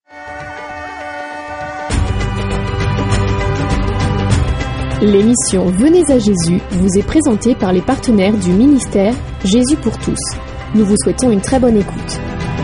L'émission Venez à Jésus vous est présentée par les partenaires du ministère Jésus pour tous. Nous vous souhaitons une très bonne écoute.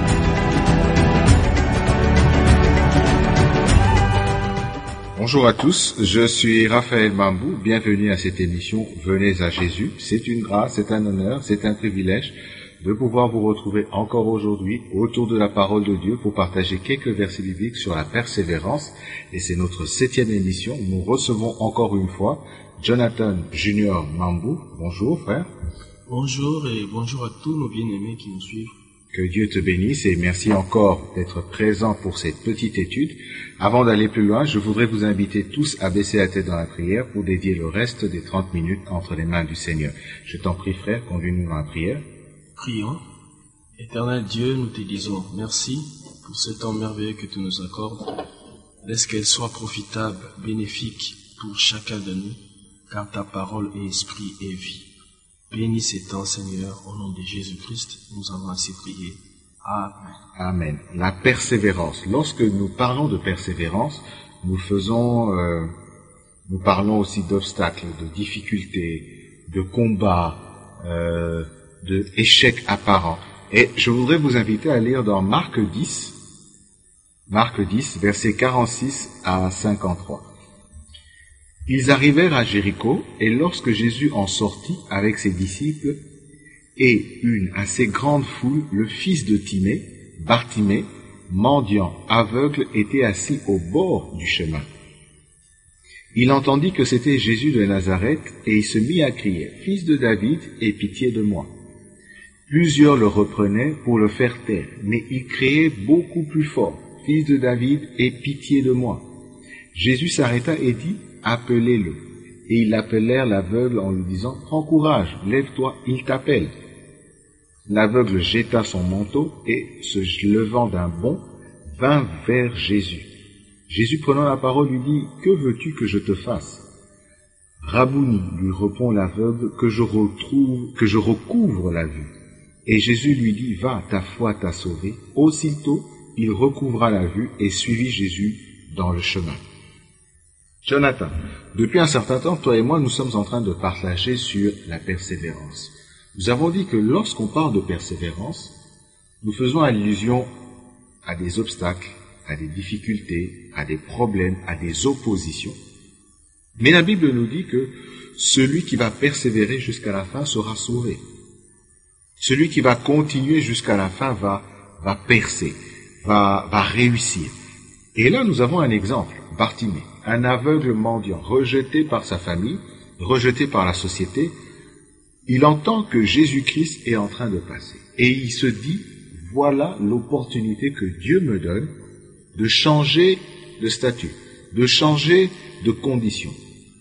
Bonjour à tous, je suis Raphaël Mambou, bienvenue à cette émission Venez à Jésus. C'est une grâce, c'est un honneur, c'est un privilège de pouvoir vous retrouver encore aujourd'hui autour de la parole de Dieu pour partager quelques versets bibliques sur la persévérance. Et c'est notre 7e émission. Nous recevons encore une fois Jonathan Junior Mambou. Bonjour frère. Bonjour et bonjour à tous nos bien-aimés qui nous suivent. Que Dieu te bénisse et merci encore d'être présent pour cette petite étude. Avant d'aller plus loin, je voudrais vous inviter tous à baisser la tête dans la prière pour dédier le reste des 30 minutes entre les mains du Seigneur. Je t'en prie frère, conduis-nous dans la prière. Prions. Éternel Dieu, nous te disons merci pour ce temps merveilleux que tu nous accordes. Laisse qu'elle soit profitable, bénéfique pour chacun de nous, car ta parole est esprit et vie. Bénis ces temps, Seigneur, au nom de Jésus-Christ, nous avons ainsi prié. Amen. Amen. La persévérance. Lorsque nous parlons de persévérance, nous parlons aussi d'obstacles, de difficultés, de combats, d'échecs apparents. Et je voudrais vous inviter à lire dans Marc 10, versets 46 à 53. Ils arrivèrent à Jéricho, et lorsque Jésus en sortit avec ses disciples et une assez grande foule, le fils de Timée, Bartimée, mendiant, aveugle, était assis au bord du chemin. Il entendit que c'était Jésus de Nazareth, et il se mit à crier, « Fils de David, aie pitié de moi !» Plusieurs le reprenaient pour le faire taire, mais il criait beaucoup plus fort, « Fils de David, aie pitié de moi !» Jésus s'arrêta et dit, « Appelez-le. » Et ils appelèrent l'aveugle en lui disant, « Prends courage, lève-toi, il t'appelle. » L'aveugle jeta son manteau et, se levant d'un bond, vint vers Jésus. Jésus prenant la parole lui dit, « Que veux-tu que je te fasse ?» « Rabouni, lui répond l'aveugle, que je recouvre la vue. » Et Jésus lui dit, « Va, ta foi t'a sauvé. » Aussitôt, il recouvra la vue et suivit Jésus dans le chemin. Jonathan, depuis un certain temps, toi et moi, nous sommes en train de partager sur la persévérance. Nous avons dit que lorsqu'on parle de persévérance, nous faisons allusion à des obstacles, à des difficultés, à des problèmes, à des oppositions. Mais la Bible nous dit que celui qui va persévérer jusqu'à la fin sera sauvé. Celui qui va continuer jusqu'à la fin va percer, va réussir. Et là, nous avons un exemple, Bartimée, un aveugle mendiant, rejeté par sa famille, rejeté par la société. Il entend que Jésus-Christ est en train de passer. Et il se dit, voilà l'opportunité que Dieu me donne de changer de statut, de changer de condition.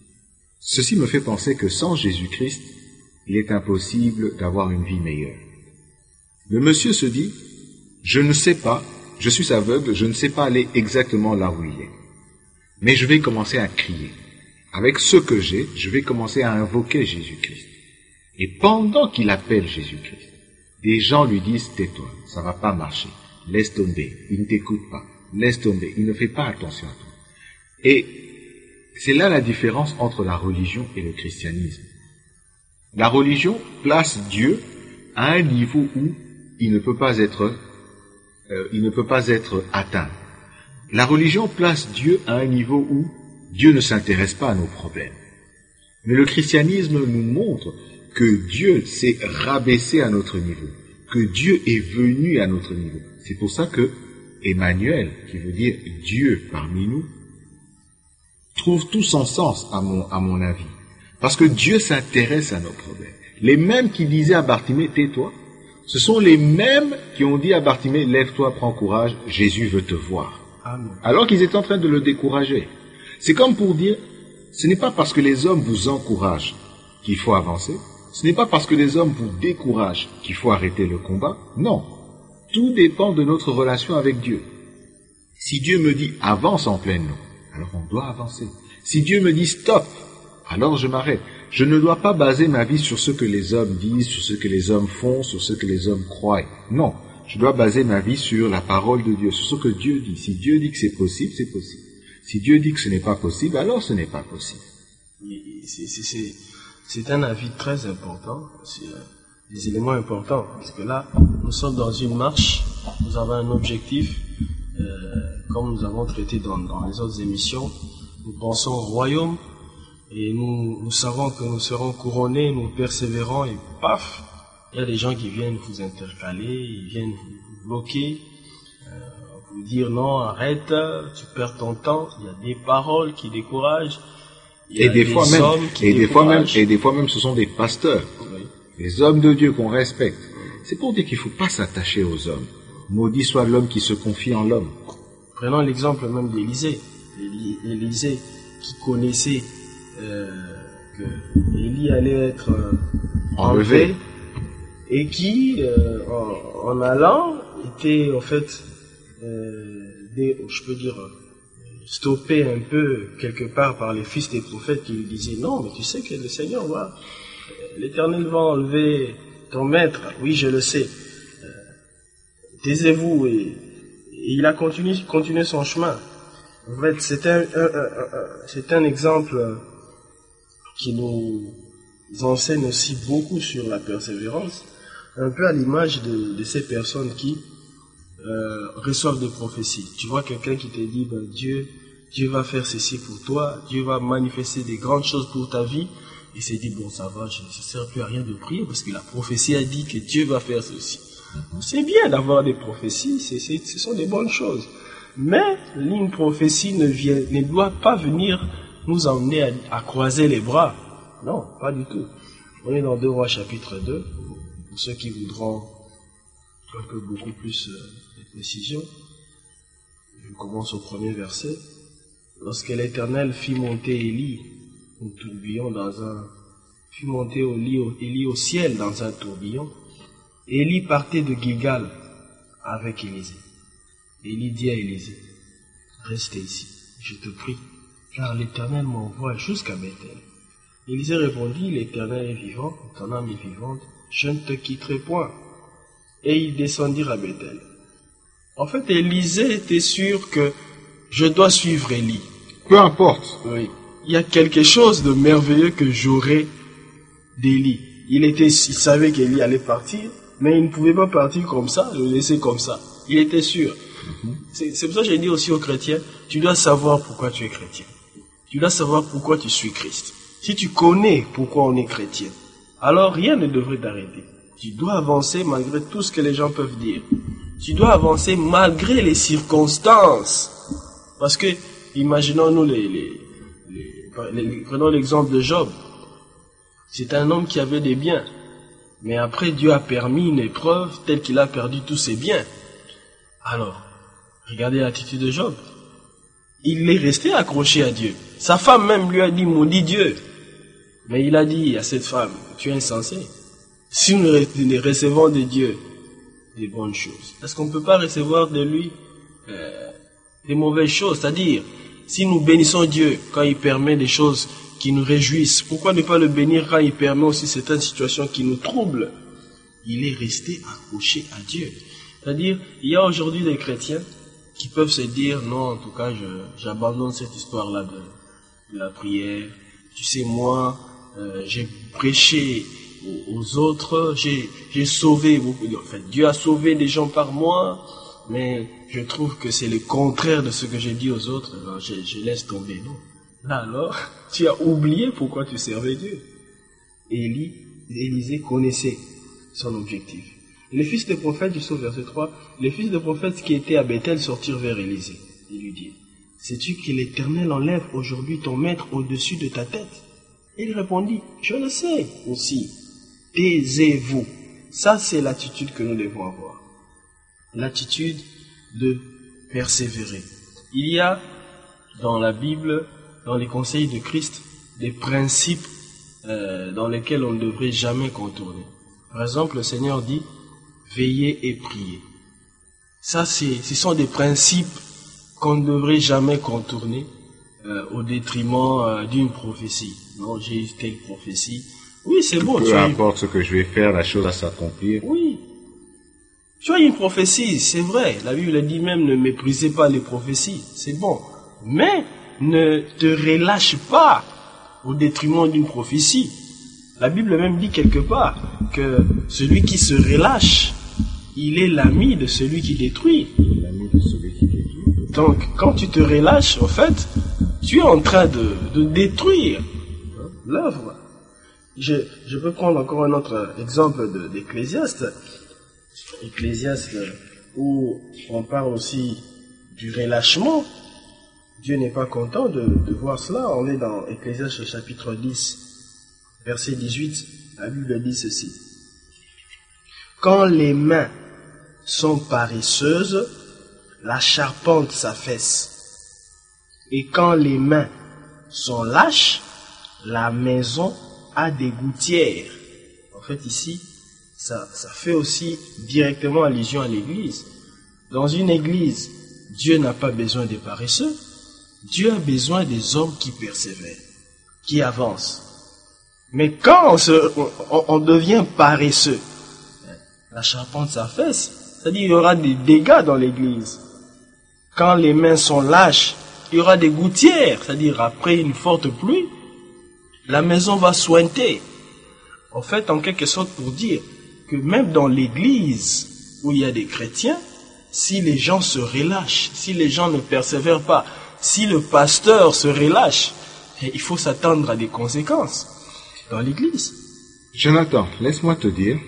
Ceci me fait penser que sans Jésus-Christ, il est impossible d'avoir une vie meilleure. Le monsieur se dit, je ne sais pas, je suis aveugle, je ne sais pas aller exactement là où il est. Mais je vais commencer à crier. Avec ce que j'ai, je vais commencer à invoquer Jésus-Christ. Et pendant qu'il appelle Jésus-Christ, des gens lui disent, tais-toi, ça va pas marcher, laisse tomber, il ne t'écoute pas, laisse tomber, il ne fait pas attention à toi. Et c'est là la différence entre la religion et le christianisme. La religion place Dieu à un niveau où il ne peut pas être atteint. La religion place Dieu à un niveau où Dieu ne s'intéresse pas à nos problèmes. Mais le christianisme nous montre que Dieu s'est rabaissé à notre niveau, que Dieu est venu à notre niveau. C'est pour ça que Emmanuel, qui veut dire Dieu parmi nous, trouve tout son sens à mon avis. Parce que Dieu s'intéresse à nos problèmes. Les mêmes qui disaient à Bartimée, tais-toi, ce sont les mêmes qui ont dit à Bartimée, lève-toi, prends courage, Jésus veut te voir. Amen. Alors qu'ils étaient en train de le décourager. C'est comme pour dire, ce n'est pas parce que les hommes vous encouragent qu'il faut avancer, ce n'est pas parce que les hommes vous découragent qu'il faut arrêter le combat, non. Tout dépend de notre relation avec Dieu. Si Dieu me dit, avance en pleine eau, alors on doit avancer. Si Dieu me dit, stop, alors je m'arrête. Je ne dois pas baser ma vie sur ce que les hommes disent, sur ce que les hommes font, sur ce que les hommes croient. Non, je dois baser ma vie sur la parole de Dieu, sur ce que Dieu dit. Si Dieu dit que c'est possible, c'est possible. Si Dieu dit que ce n'est pas possible, alors ce n'est pas possible. C'est un avis très important, c'est des éléments importants, parce que là, nous sommes dans une marche, nous avons un objectif, comme nous avons traité dans les autres émissions, nous pensons au royaume, et nous savons que nous serons couronnés, nous persévérons, et paf, il y a des gens qui viennent vous intercaler, ils viennent vous bloquer, vous dire non, arrête, tu perds ton temps, il y a des paroles qui découragent, et des fois même, ce sont des pasteurs, oui. Les hommes de Dieu qu'on respecte. C'est pour dire qu'il ne faut pas s'attacher aux hommes. Maudit soit l'homme qui se confie en l'homme. Prenons l'exemple même d'Élisée. Élisée qui connaissait que Élie allait être enlevé et qui, en allant, était en fait, je peux dire, stoppé un peu quelque part par les fils des prophètes qui lui disaient non, mais tu sais que le Seigneur va, l'Éternel va enlever ton maître. Oui, je le sais. Taisez-vous. Et il a continué son chemin. En fait, c'est un exemple qui nous enseigne aussi beaucoup sur la persévérance, un peu à l'image de ces personnes qui reçoivent des prophéties. Tu vois quelqu'un qui te dit ben, Dieu va faire ceci pour toi, Dieu va manifester des grandes choses pour ta vie, et s'est dit bon ça va, je ne sers plus à rien de prier parce que la prophétie a dit que Dieu va faire ceci. C'est bien d'avoir des prophéties, ce sont des bonnes choses, mais une prophétie ne doit pas venir nous emmener à croiser les bras. Non, pas du tout. On est dans 2 Rois chapitre 2, pour ceux qui voudront un peu beaucoup plus de précision. Je commence au premier verset. Lorsque l'Éternel fit monter Élie au tourbillon fit monter Élie au ciel dans un tourbillon, Élie partait de Gilgal avec Élisée. Élie dit à Élisée, reste ici, je te prie, car l'Éternel m'envoie jusqu'à Bethel. Élisée répondit, l'Éternel est vivant, ton âme est vivante, je ne te quitterai point. Et ils descendirent à Bethel. En fait, Élisée était sûr que je dois suivre Élie. Peu importe. Oui. Il y a quelque chose de merveilleux que j'aurai d'Élie. Il savait qu'Élie allait partir, mais il ne pouvait pas partir comme ça, le laisser comme ça. Il était sûr. C'est pour ça que j'ai dit aussi aux chrétiens, tu dois savoir pourquoi tu es chrétien. Tu dois savoir pourquoi tu suis Christ. Si tu connais pourquoi on est chrétien, alors rien ne devrait t'arrêter. Tu dois avancer malgré tout ce que les gens peuvent dire. Tu dois avancer malgré les circonstances. Parce que, imaginons-nous prenons l'exemple de Job. C'est un homme qui avait des biens. Mais après, Dieu a permis une épreuve telle qu'il a perdu tous ses biens. Alors, regardez l'attitude de Job. Il est resté accroché à Dieu. Sa femme même lui a dit, maudit Dieu. Mais il a dit à cette femme, tu es insensé. Si nous recevons de Dieu des bonnes choses, est-ce qu'on ne peut pas recevoir de lui des mauvaises choses? C'est-à-dire, si nous bénissons Dieu quand il permet des choses qui nous réjouissent, pourquoi ne pas le bénir quand il permet aussi certaines situations qui nous troublent? Il est resté accroché à Dieu. C'est-à-dire, il y a aujourd'hui des chrétiens qui peuvent se dire, non, en tout cas, j'abandonne cette histoire-là de la prière. Tu sais, moi, j'ai prêché aux autres, j'ai sauvé beaucoup, enfin, Dieu a sauvé des gens par moi, mais je trouve que c'est le contraire de ce que j'ai dit aux autres, alors je laisse tomber, non. Là alors, tu as oublié pourquoi tu servais Dieu. Élisée connaissait son objectif. Les fils des prophètes, du verset 3, les fils des prophètes qui étaient à Bethel sortirent vers Élisée et lui dirent, sais-tu que l'Éternel enlève aujourd'hui ton maître au-dessus de ta tête? Et il répondit, je le sais aussi. Taisez-vous. Ça, c'est l'attitude que nous devons avoir. L'attitude de persévérer. Il y a dans la Bible, dans les conseils de Christ, des principes dans lesquels on ne devrait jamais contourner. Par exemple, le Seigneur dit, veillez et priez. Ça, ce sont des principes qu'on ne devrait jamais contourner au détriment d'une prophétie. Non, j'ai eu telle prophétie. Oui, c'est bon. Peu importe ce que je vais faire, la chose va s'accomplir. Oui. Tu vois, une prophétie, c'est vrai. La Bible dit même ne méprisez pas les prophéties. C'est bon. Mais ne te relâche pas au détriment d'une prophétie. La Bible même dit quelque part que celui qui se relâche, il est l'ami de celui qui détruit. L'ami de celui qui détruit. Donc, quand tu te relâches, en fait, tu es en train de détruire l'œuvre. Je peux prendre encore un autre exemple d'Ecclésiaste. Ecclésiaste, où on parle aussi du relâchement. Dieu n'est pas content de voir cela. On est dans Ecclésiaste chapitre 10, verset 18. La Bible dit ceci. Quand les mains sont paresseuses, la charpente s'affaisse. Et quand les mains sont lâches, la maison a des gouttières. En fait, ici, ça fait aussi directement allusion à l'église. Dans une église, Dieu n'a pas besoin des paresseux. Dieu a besoin des hommes qui persévèrent, qui avancent. Mais quand on devient paresseux, la charpente s'affaisse, c'est-à-dire il y aura des dégâts dans l'église. Quand les mains sont lâches, il y aura des gouttières, c'est-à-dire après une forte pluie, la maison va sointer. En fait, en quelque sorte pour dire que même dans l'église où il y a des chrétiens, si les gens se relâchent, si les gens ne persévèrent pas, si le pasteur se relâche, il faut s'attendre à des conséquences dans l'église. Jonathan, laisse-moi te dire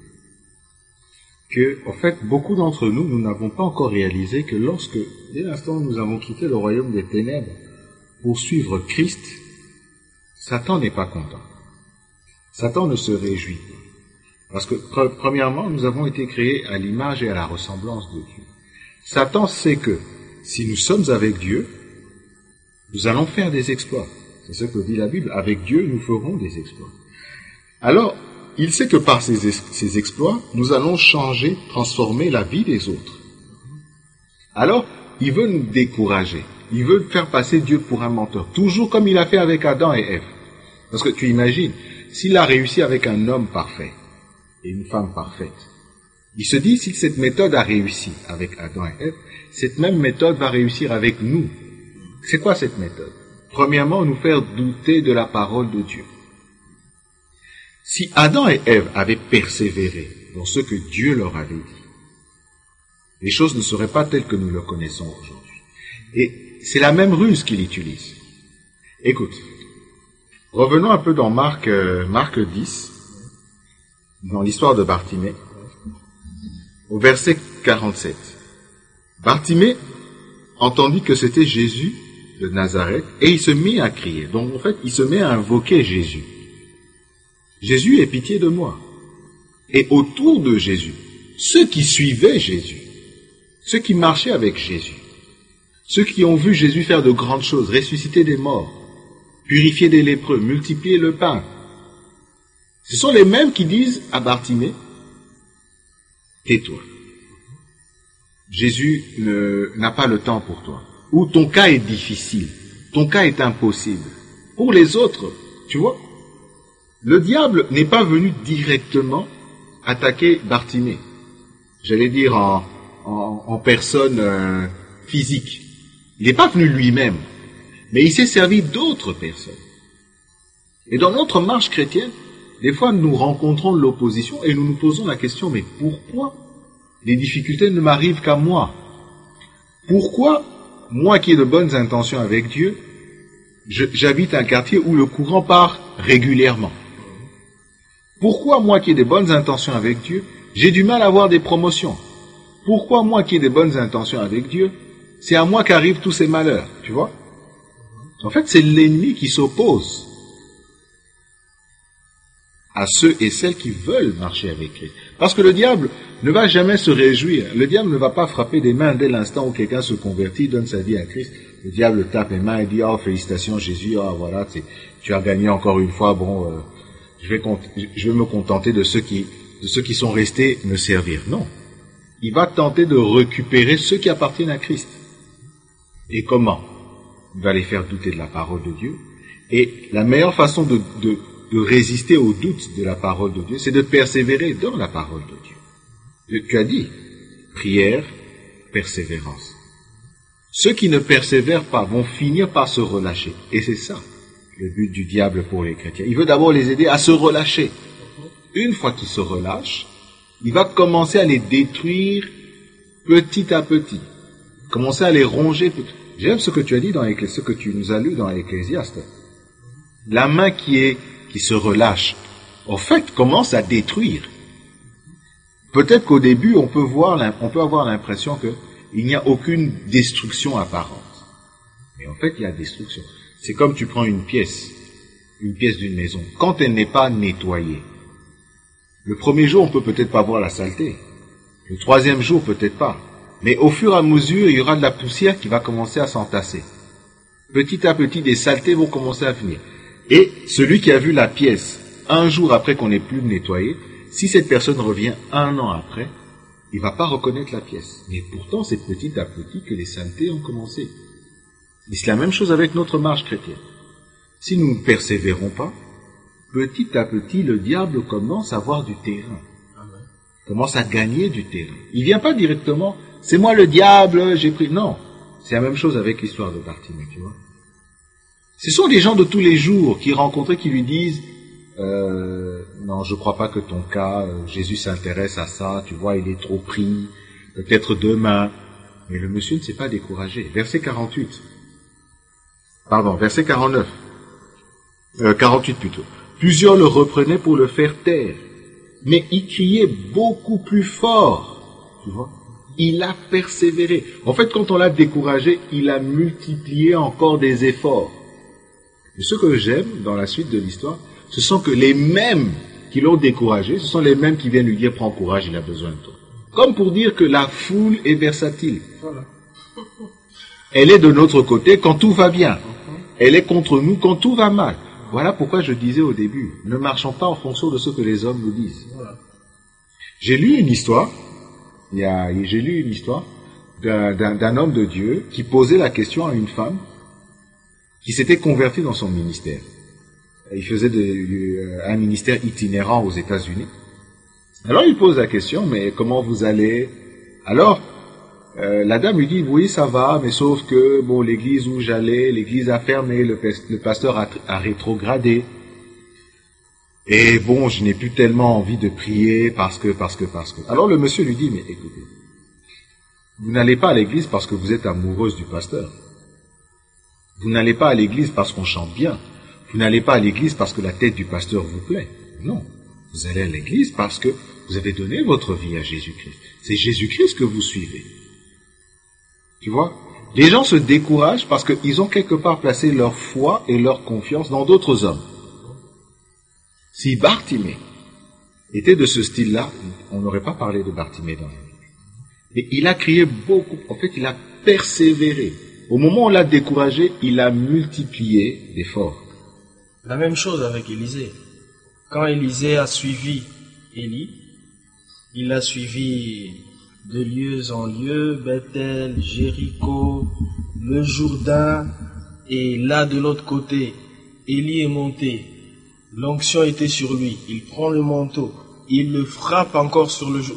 que, en fait, beaucoup d'entre nous, nous n'avons pas encore réalisé que lorsque, dès l'instant où nous avons quitté le royaume des ténèbres pour suivre Christ, Satan n'est pas content. Satan ne se réjouit pas. Parce que, premièrement, nous avons été créés à l'image et à la ressemblance de Dieu. Satan sait que, si nous sommes avec Dieu, nous allons faire des exploits. C'est ce que dit la Bible. Avec Dieu, nous ferons des exploits. Alors, il sait que par ces exploits, nous allons changer, transformer la vie des autres. Alors, il veut nous décourager. Il veut faire passer Dieu pour un menteur. Toujours comme il a fait avec Adam et Ève. Parce que tu imagines, s'il a réussi avec un homme parfait et une femme parfaite, il se dit, si cette méthode a réussi avec Adam et Ève, cette même méthode va réussir avec nous. C'est quoi cette méthode? Premièrement, nous faire douter de la parole de Dieu. Si Adam et Ève avaient persévéré dans ce que Dieu leur avait dit, les choses ne seraient pas telles que nous le connaissons aujourd'hui. Et c'est la même ruse qu'il utilise. Écoute, revenons un peu dans Marc 10, dans l'histoire de Bartimée, au verset 47. Bartimée entendit que c'était Jésus de Nazareth et il se mit à crier. Donc en fait, il se met à invoquer Jésus. Jésus, aie pitié de moi. Et autour de Jésus, ceux qui suivaient Jésus, ceux qui marchaient avec Jésus, ceux qui ont vu Jésus faire de grandes choses, ressusciter des morts, purifier des lépreux, multiplier le pain, ce sont les mêmes qui disent à Bartimée, tais-toi. Jésus n'a pas le temps pour toi. Ou ton cas est difficile, ton cas est impossible. Pour les autres, tu vois, le diable n'est pas venu directement attaquer Bartimée. J'allais dire en personne physique. Il n'est pas venu lui-même, mais il s'est servi d'autres personnes. Et dans notre marche chrétienne, des fois nous rencontrons l'opposition et nous nous posons la question, mais pourquoi les difficultés ne m'arrivent qu'à moi? Pourquoi, moi qui ai de bonnes intentions avec Dieu, j'habite un quartier où le courant part régulièrement? Pourquoi, moi qui ai de bonnes intentions avec Dieu, j'ai du mal à avoir des promotions? Pourquoi, moi qui ai de bonnes intentions avec Dieu, c'est à moi qu'arrivent tous ces malheurs, tu vois? En fait, c'est l'ennemi qui s'oppose à ceux et celles qui veulent marcher avec Christ. Parce que le diable ne va jamais se réjouir. Le diable ne va pas frapper des mains dès l'instant où quelqu'un se convertit, donne sa vie à Christ. Le diable tape les mains et dit, oh, félicitations Jésus, oh, voilà, tu as gagné encore une fois, bon, je vais me contenter de ceux qui sont restés me servir. Non. Il va tenter de récupérer ceux qui appartiennent à Christ. Et comment? Il va les faire douter de la parole de Dieu. Et la meilleure façon de résister au doute de la parole de Dieu, c'est de persévérer dans la parole de Dieu. Tu as dit, prière, persévérance. Ceux qui ne persévèrent pas vont finir par se relâcher. Et c'est ça le but du diable pour les chrétiens. Il veut d'abord les aider à se relâcher. Une fois qu'ils se relâchent, il va commencer à les détruire petit à petit. Commencer à les ronger. J'aime ce que tu as dit ce que tu nous as lu dans l'Ecclésiaste. La main qui se relâche, en fait, commence à détruire. Peut-être qu'au début, on peut avoir l'impression qu'il n'y a aucune destruction apparente. Mais en fait, il y a destruction. C'est comme tu prends une pièce d'une maison. Quand elle n'est pas nettoyée, le premier jour, on peut peut-être pas voir la saleté. Le troisième jour, peut-être pas. Mais au fur et à mesure, il y aura de la poussière qui va commencer à s'entasser. Petit à petit, des saletés vont commencer à venir. Et celui qui a vu la pièce un jour après qu'on n'ait plus nettoyé, si cette personne revient un an après, il ne va pas reconnaître la pièce. Mais pourtant, c'est petit à petit que les saletés ont commencé. Et c'est la même chose avec notre marche chrétienne. Si nous ne persévérons pas, petit à petit, le diable commence à avoir du terrain. Commence à gagner du terrain. Il vient pas directement, c'est moi le diable, j'ai pris... Non, c'est la même chose avec l'histoire de Bartimée, tu vois. Ce sont des gens de tous les jours qui rencontraient, qui lui disent non, je crois pas que ton cas, Jésus s'intéresse à ça, tu vois, il est trop pris, peut-être demain. Mais le monsieur ne s'est pas découragé. Verset 48. Verset 49. 48 plutôt. Plusieurs le reprenaient pour le faire taire. Mais il criait beaucoup plus fort. Tu vois? Il a persévéré. En fait, quand on l'a découragé, il a multiplié encore des efforts. Et ce que j'aime dans la suite de l'histoire, ce sont que les mêmes qui l'ont découragé, ce sont les mêmes qui viennent lui dire « Prends courage, il a besoin de toi ». Comme pour dire que la foule est versatile. Voilà. Elle est de notre côté quand tout va bien. Elle est contre nous quand tout va mal. Voilà pourquoi je disais au début, ne marchons pas en fonction de ce que les hommes nous disent. Voilà. J'ai lu une histoire d'un homme de Dieu qui posait la question à une femme qui s'était convertie dans son ministère. Il faisait un ministère itinérant aux États-Unis. Alors il pose la question, mais comment vous allez? Alors, la dame lui dit, oui, ça va, mais sauf que, bon, l'église où j'allais, l'église a fermé, le pasteur a rétrogradé. Et bon, je n'ai plus tellement envie de prier parce que. Alors le monsieur lui dit, mais écoutez, vous n'allez pas à l'église parce que vous êtes amoureuse du pasteur. Vous n'allez pas à l'église parce qu'on chante bien. Vous n'allez pas à l'église parce que la tête du pasteur vous plaît. Non. Vous allez à l'église parce que vous avez donné votre vie à Jésus-Christ. C'est Jésus-Christ que vous suivez. Tu vois? Les gens se découragent parce qu'ils ont quelque part placé leur foi et leur confiance dans d'autres hommes. Si Bartimée était de ce style-là, on n'aurait pas parlé de Bartimée dans la Bible. Et il a crié beaucoup. En fait, il a persévéré. Au moment où on l'a découragé, il a multiplié l'effort. La même chose avec Élisée. Quand Élisée a suivi Élie, il a suivi de lieu en lieu, Bethel, Jéricho, le Jourdain, et là de l'autre côté, Élie est monté. L'onction était sur lui. Il prend le manteau, il le frappe encore sur le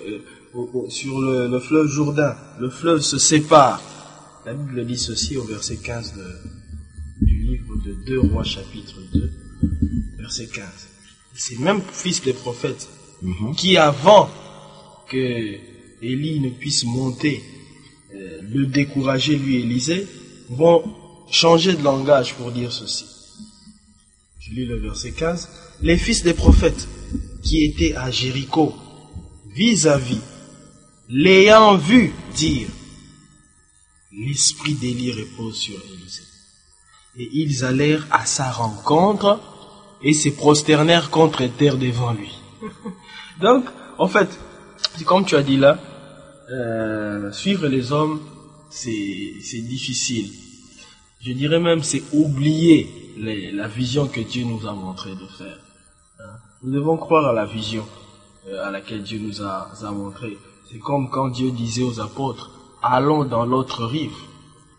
fleuve Jourdain. Le fleuve se sépare. La Bible dit ceci au verset 15 du livre de 2 Rois chapitre 2, verset 15. C'est le même fils des prophètes qui, avant que Élie ne puisse monter, le décourager, lui, Élisée, vont changer de langage pour dire ceci. Je lis le verset 15. Les fils des prophètes qui étaient à Jéricho, vis-à-vis, l'ayant vu dire, l'esprit d'Élie repose sur Élisée. Et ils allèrent à sa rencontre et se prosternèrent contre terre devant lui. Donc, en fait, comme tu as dit là, suivre les hommes, c'est difficile. Je dirais même c'est oublier la vision que Dieu nous a montré de faire. Nous devons croire à la vision à laquelle Dieu nous a montré. C'est comme quand Dieu disait aux apôtres, allons dans l'autre rive.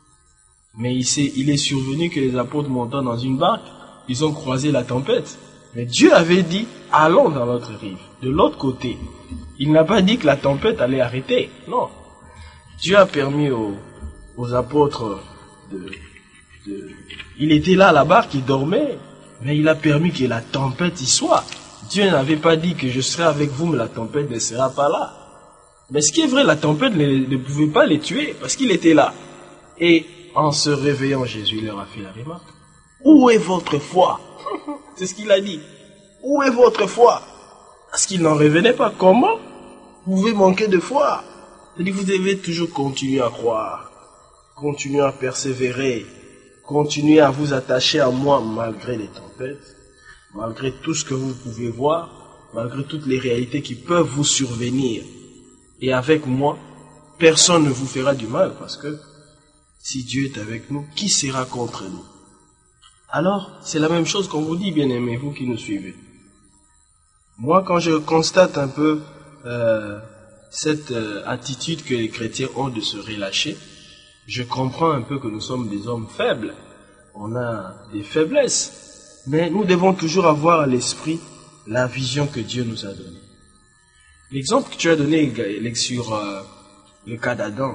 Mais il est survenu que les apôtres montant dans une barque, ils ont croisé la tempête. Mais Dieu avait dit, allons dans l'autre rive, de l'autre côté. Il n'a pas dit que la tempête allait arrêter. Non. Dieu a permis aux apôtres il était là à la barque, il dormait, mais il a permis que la tempête y soit. Dieu n'avait pas dit que je serai avec vous, mais la tempête ne sera pas là. Mais ce qui est vrai, la tempête ne pouvait pas les tuer, parce qu'il était là. Et en se réveillant, Jésus leur a fait la remarque. Où est votre foi? C'est ce qu'il a dit. Où est votre foi? Parce qu'il n'en revenait pas. Comment vous pouvez manquer de foi? C'est-à-dire que vous devez toujours continuer à croire, continuer à persévérer, continuer à vous attacher à moi malgré les tempêtes, malgré tout ce que vous pouvez voir, malgré toutes les réalités qui peuvent vous survenir. Et avec moi, personne ne vous fera du mal, parce que si Dieu est avec nous, qui sera contre nous? Alors, c'est la même chose qu'on vous dit, bien-aimés, vous qui nous suivez. Moi, quand je constate un peu cette attitude que les chrétiens ont de se relâcher, je comprends un peu que nous sommes des hommes faibles. On a des faiblesses. Mais nous devons toujours avoir à l'esprit la vision que Dieu nous a donnée. L'exemple que tu as donné sur le cas d'Adam,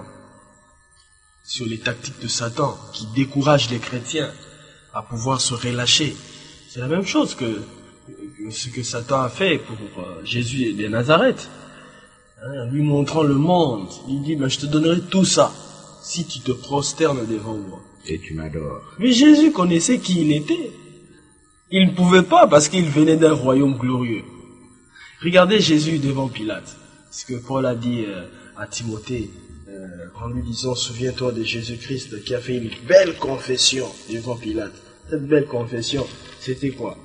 sur les tactiques de Satan qui découragent les chrétiens à pouvoir se relâcher, c'est la même chose que ce que Satan a fait pour Jésus de Nazareth. En lui montrant le monde, il dit, je te donnerai tout ça si tu te prosternes devant moi. Et tu m'adores. Mais Jésus connaissait qui il était. Il ne pouvait pas parce qu'il venait d'un royaume glorieux. Regardez Jésus devant Pilate. Ce que Paul a dit à Timothée en lui disant, souviens-toi de Jésus-Christ qui a fait une belle confession devant Pilate. Cette belle confession, c'était quoi?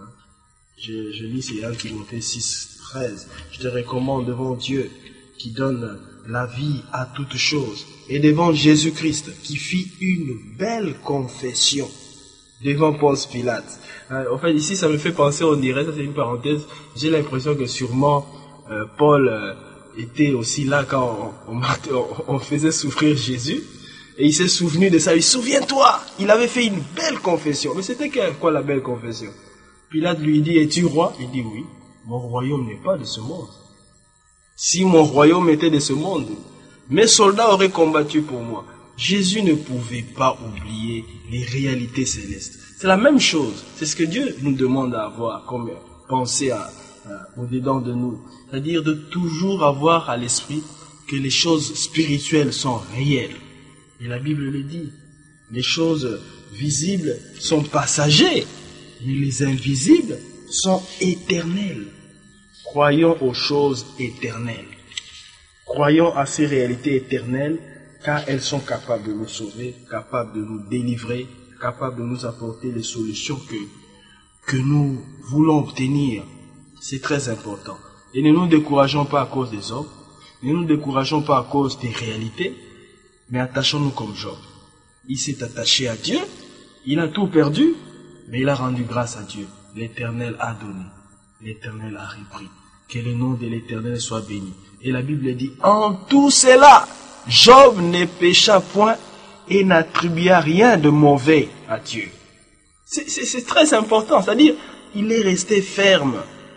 Je lis, c'est 1 Timothée 6, 13. Je te recommande devant Dieu qui donne la vie à toutes choses et devant Jésus-Christ qui fit une belle confession devant Ponce Pilate. En fait, ici, ça me fait penser, on dirait, ça c'est une parenthèse, j'ai l'impression que sûrement Paul était aussi là quand on faisait souffrir Jésus. Et il s'est souvenu de ça. Il dit, souviens-toi, il avait fait une belle confession. Mais c'était quoi la belle confession? Pilate lui dit, es-tu roi? Il dit, oui, mon royaume n'est pas de ce monde. Si mon royaume était de ce monde, mes soldats auraient combattu pour moi. Jésus ne pouvait pas oublier les réalités célestes. C'est la même chose. C'est ce que Dieu nous demande à avoir comme pensée au-dedans de nous. C'est-à-dire de toujours avoir à l'esprit que les choses spirituelles sont réelles. Et la Bible le dit. Les choses visibles sont passagères, mais les invisibles sont éternelles. Croyons aux choses éternelles. Croyons à ces réalités éternelles, car elles sont capables de nous sauver, capables de nous délivrer, capables de nous apporter les solutions que nous voulons obtenir. C'est très important. Et ne nous décourageons pas à cause des hommes, ne nous décourageons pas à cause des réalités, mais attachons-nous comme Job. Il s'est attaché à Dieu, il a tout perdu, mais il a rendu grâce à Dieu. L'Éternel a donné, l'Éternel a repris. Que le nom de l'Éternel soit béni. Et la Bible dit, en tout cela, Job ne pécha point et n'attribua rien de mauvais à Dieu. C'est très important, c'est-à-dire, il est resté ferme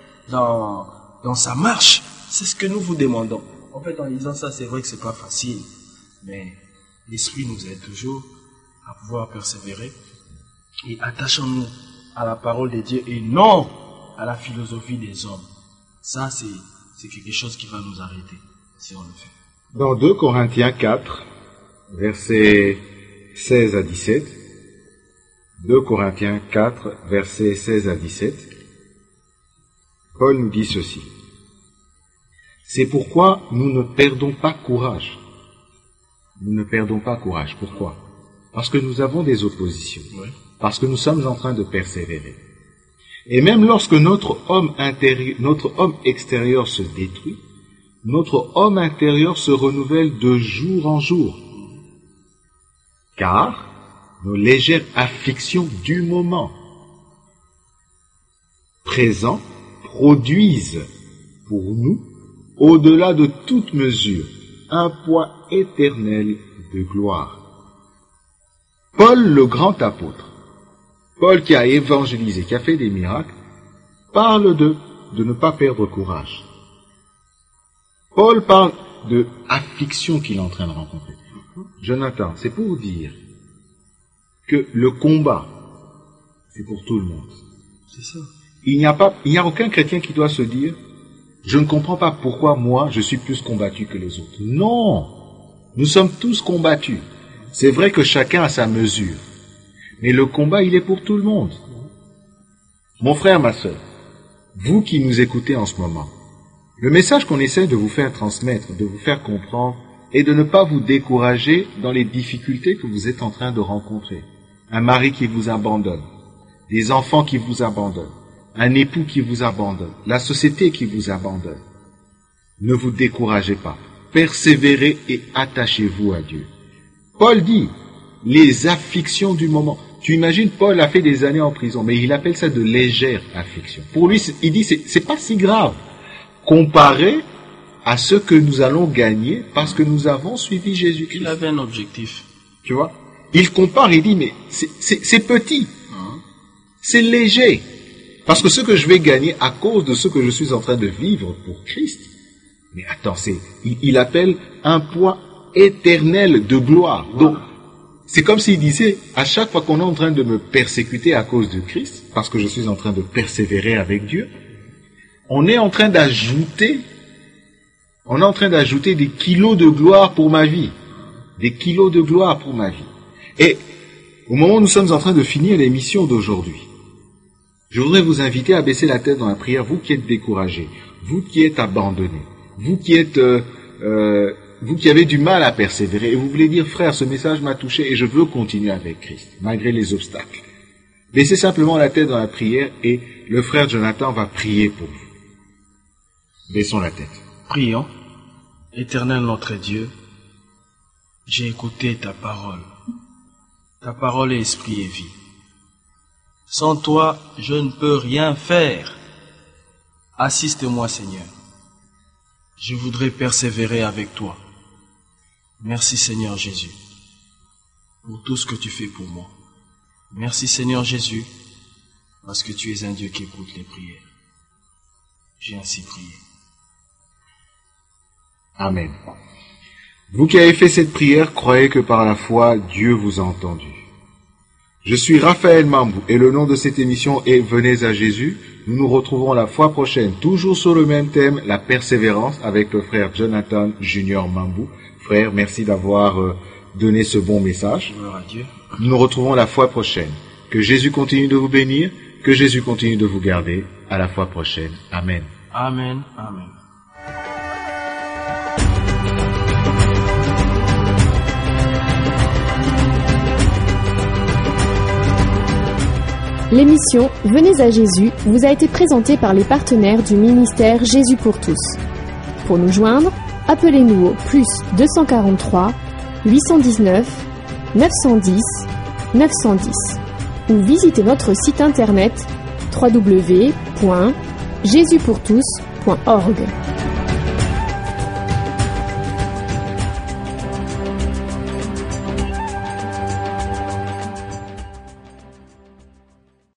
dans sa marche. C'est ce que nous vous demandons. En fait, en disant ça, c'est vrai que c'est pas facile, mais l'Esprit nous aide toujours à pouvoir persévérer et attachons-nous à la parole de Dieu et non à la philosophie des hommes. Ça, c'est quelque chose qui va nous arrêter si on le fait. Dans 2 Corinthiens 4, versets 16 à 17, 2 Corinthiens 4, versets 16 à 17, Paul nous dit ceci. C'est pourquoi nous ne perdons pas courage. Nous ne perdons pas courage. Pourquoi? Parce que nous avons des oppositions. Oui. Parce que nous sommes en train de persévérer. Et même lorsque notre homme extérieur se détruit, notre homme intérieur se renouvelle de jour en jour. Car nos légères afflictions du moment présent produisent pour nous, au-delà de toute mesure, un poids éternel de gloire. Paul, le grand apôtre, Paul qui a évangélisé, qui a fait des miracles, parle de ne pas perdre courage. Paul parle de affliction qu'il est en train de rencontrer. Jonathan, c'est pour dire que le combat, c'est pour tout le monde. C'est ça. Il n'y a aucun chrétien qui doit se dire « Je ne comprends pas pourquoi moi, je suis plus combattu que les autres. » Non, nous sommes tous combattus. C'est vrai que chacun a sa mesure. Mais le combat, il est pour tout le monde. Mon frère, ma sœur, vous qui nous écoutez en ce moment, le message qu'on essaie de vous faire transmettre, de vous faire comprendre, est de ne pas vous décourager dans les difficultés que vous êtes en train de rencontrer. Un mari qui vous abandonne, des enfants qui vous abandonnent, un époux qui vous abandonne, la société qui vous abandonne. Ne vous découragez pas. Persévérez et attachez-vous à Dieu. Paul dit, les afflictions du moment. Tu imagines, Paul a fait des années en prison, mais il appelle ça de légères afflictions. Pour lui, il dit, c'est pas si grave, comparé à ce que nous allons gagner parce que nous avons suivi Jésus-Christ. Il avait un objectif. Tu vois? Il compare, il dit, mais c'est petit. C'est léger. Parce que ce que je vais gagner à cause de ce que je suis en train de vivre pour Christ. Mais attends, il appelle un poids éternel de gloire. Donc, c'est comme s'il disait, à chaque fois qu'on est en train de me persécuter à cause de Christ, parce que je suis en train de persévérer avec Dieu, on est en train d'ajouter des kilos de gloire pour ma vie. Des kilos de gloire pour ma vie. Et au moment où nous sommes en train de finir l'émission d'aujourd'hui, je voudrais vous inviter à baisser la tête dans la prière, vous qui êtes découragés, vous qui êtes abandonnés, vous qui avez du mal à persévérer, et vous voulez dire, frère, ce message m'a touché et je veux continuer avec Christ, malgré les obstacles. Baissez simplement la tête dans la prière et le frère Jonathan va prier pour vous. Baissons la tête. Prions. Éternel notre Dieu, j'ai écouté ta parole. Ta parole est esprit et vie. Sans toi, je ne peux rien faire. Assiste-moi, Seigneur. Je voudrais persévérer avec toi. Merci, Seigneur Jésus, pour tout ce que tu fais pour moi. Merci, Seigneur Jésus, parce que tu es un Dieu qui écoute les prières. J'ai ainsi prié. Amen. Vous qui avez fait cette prière, croyez que par la foi, Dieu vous a entendu. Je suis Raphaël Mambou et le nom de cette émission est Venez à Jésus. Nous nous retrouvons la fois prochaine, toujours sur le même thème, la persévérance, avec le frère Jonathan Junior Mambou. Frère, merci d'avoir donné ce bon message. Gloire à Dieu. Nous nous retrouvons la fois prochaine. Que Jésus continue de vous bénir, que Jésus continue de vous garder. À la fois prochaine. Amen. Amen. Amen. L'émission Venez à Jésus vous a été présentée par les partenaires du ministère Jésus pour tous. Pour nous joindre, appelez-nous au plus 243 819 910 910 ou visitez notre site internet www.jesuspourtous.org.